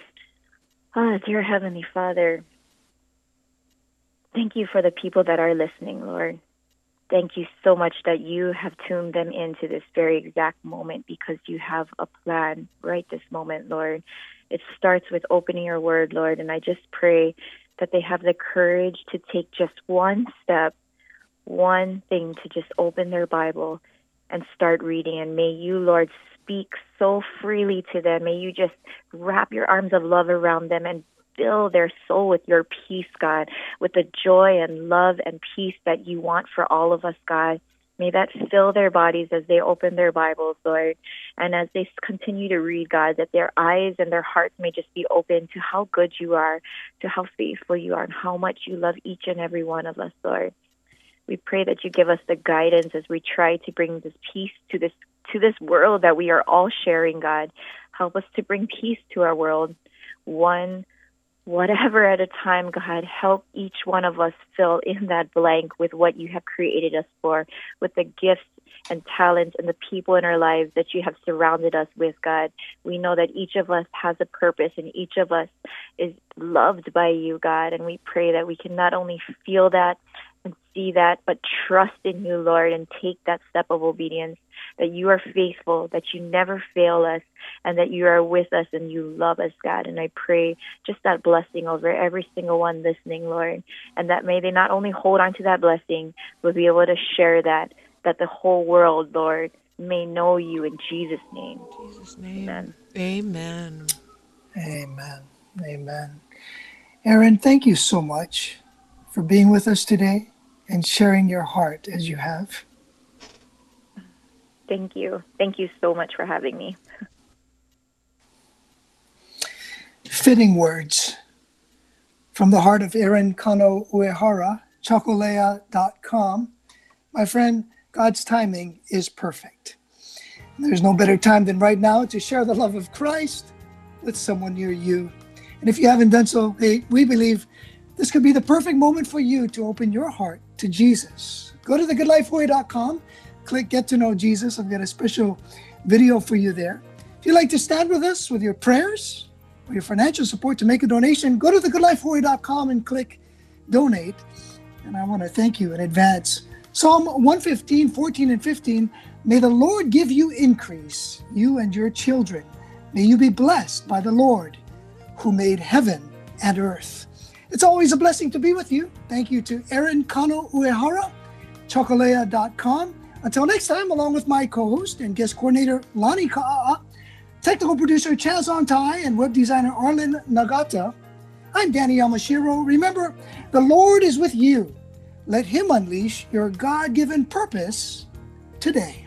Oh, dear Heavenly Father, thank you for the people that are listening, Lord. Thank you so much that you have tuned them into this very exact moment, because you have a plan right this moment, Lord. It starts with opening your word, Lord, and I just pray that they have the courage to take just one step, one thing, to just open their Bible and start reading. And may you, Lord, speak so freely to them. May you just wrap your arms of love around them and fill their soul with your peace, God, with the joy and love and peace that you want for all of us, God. May that fill their bodies as they open their Bibles, Lord, and as they continue to read, God, that their eyes and their hearts may just be open to how good you are, to how faithful you are, and how much you love each and every one of us, Lord. We pray that you give us the guidance as we try to bring this peace to this to this world that we are all sharing, God. Help us to bring peace to our world, one whatever at a time, God. Help each one of us fill in that blank with what you have created us for, with the gifts and talents and the people in our lives that you have surrounded us with, God. We know that each of us has a purpose and each of us is loved by you, God. And we pray that we can not only feel that and see that, but trust in you, Lord, and take that step of obedience, that you are faithful, that you never fail us, and that you are with us and you love us, God. And I pray just that blessing over every single one listening, Lord, and that may they not only hold on to that blessing, but be able to share that, that the whole world, Lord, may know you in Jesus' name. In Jesus' name. Amen. Amen. Amen. Amen. Erin, thank you so much for being with us today and sharing your heart as you have. Thank you. Thank you so much for having me. Fitting words from the heart of Erin Kano Uehara, chocolea dot com. My friend, God's timing is perfect. There's no better time than right now to share the love of Christ with someone near you. And if you haven't done so, hey, we believe this could be the perfect moment for you to open your heart to Jesus. Go to the good life hawaii dot com, click Get to Know Jesus. I've got a special video for you there. If you'd like to stand with us with your prayers or your financial support to make a donation, go to the good life hawaii dot com and click Donate. And I want to thank you in advance. Psalm one fifteen, fourteen, and fifteen, may the Lord give you increase, you and your children. May you be blessed by the Lord who made heaven and earth. It's always a blessing to be with you. Thank you to Erin Kano Uehara, chocolea dot com. Until next time, along with my co-host and guest coordinator, Lonnie Ka'a'a, technical producer Chaz Ontai, and web designer Arlen Nagata, I'm Danny Yamashiro. Remember, the Lord is with you. Let him unleash your God-given purpose today.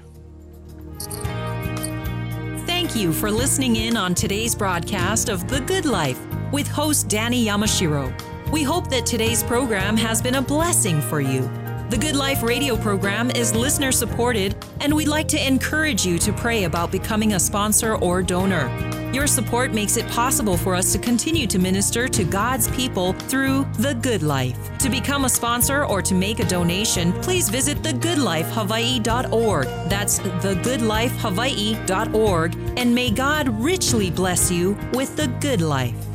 Thank you for listening in on today's broadcast of The Good Life with host Danny Yamashiro. We hope that today's program has been a blessing for you. The Good Life radio program is listener supported, and we'd like to encourage you to pray about becoming a sponsor or donor. Your support makes it possible for us to continue to minister to God's people through The Good Life. To become a sponsor or to make a donation, please visit the good life hawaii dot org. That's the good life hawaii dot org, and may God richly bless you with the good life.